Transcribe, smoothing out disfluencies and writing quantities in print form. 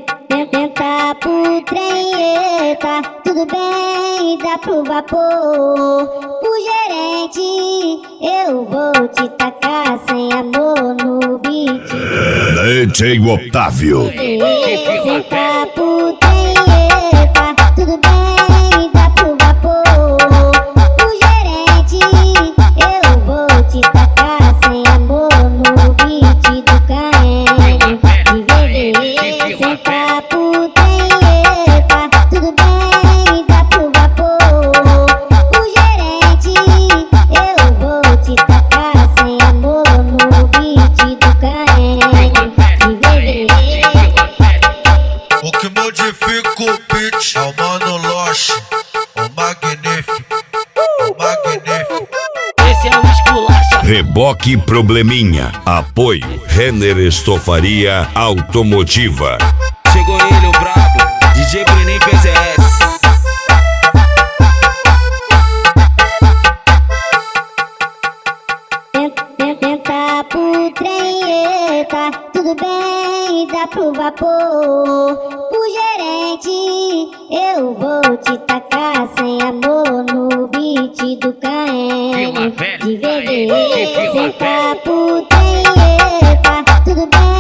Tenta pro trem, tá tudo bem, dá pro vapor. O gerente, eu vou te tacar sem amor no beat. DJ Otávio. Tenta pro trem, tá tudo bem, dá pro vapor. O gerente, eu vou te tacar sem amor no beat do Caene. Senta pro trem, tá tudo bem, dá pro vapor. O gerente, eu vou te tacar sem amor no beat do Caene. O que modifica o beat é o Mano Loche, o magnífico, o magnífico. Esse é o esculacha. Reboque Probleminha. Apoio Renner Estofaria Automotiva. Chegou ele, o brabo, DJ Bruninho PZS. Tenta pro trem, tá tudo bem, dá pro vapor. O gerente, eu vou te tacar sem amor no beat do Caene. De VD, senta pro trem, tá tudo bem.